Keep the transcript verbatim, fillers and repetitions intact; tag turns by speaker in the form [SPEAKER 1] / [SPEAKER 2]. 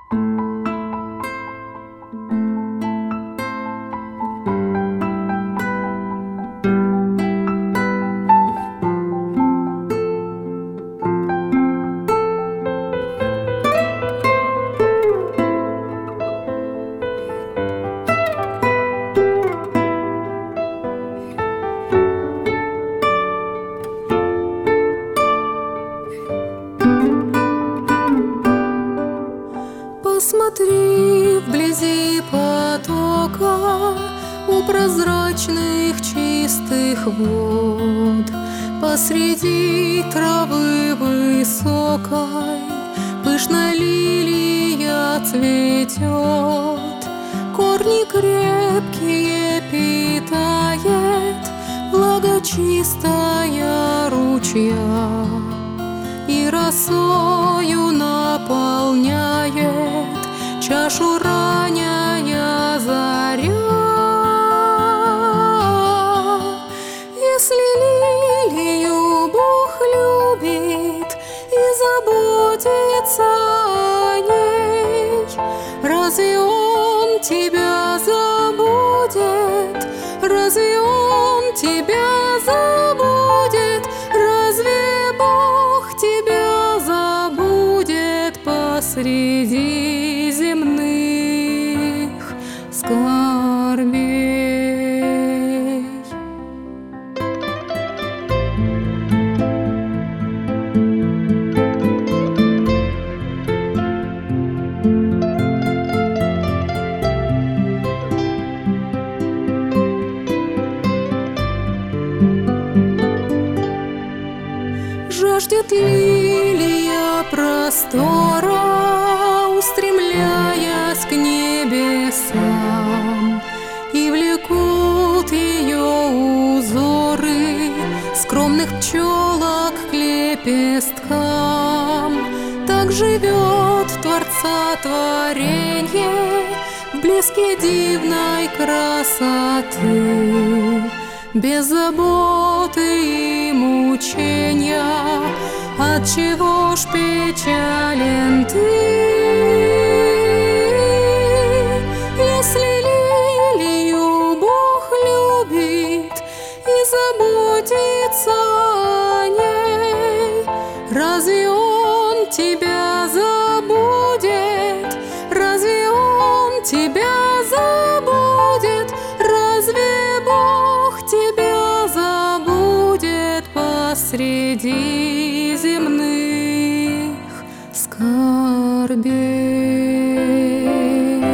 [SPEAKER 1] Посмотри вблизи потока, у прозрачных чистых вод, посреди травы высокой пышная лилия цветет. Корни крепкие питает влага чистая ручья, и росою наполняет чашу ранняя заря. Если лилию Бог любит и заботится о ней, разве Он тебя забудет? Разве Он тебя забудет? Разве Бог тебя забудет посреди земных скорбей? Жаждет лилия простора, устремляясь к небесам, и влекут ее узоры скромных пчелок к лепесткам. Так живет Творца творенье в блеске дивной красоты, без заботы и мучения. Отчего ж печален ты? Если лилию Бог любит и заботится о ней, разве Он тебя забудет? Разве Он тебя забудет? Разве Бог тебя забудет посреди земных скорбей?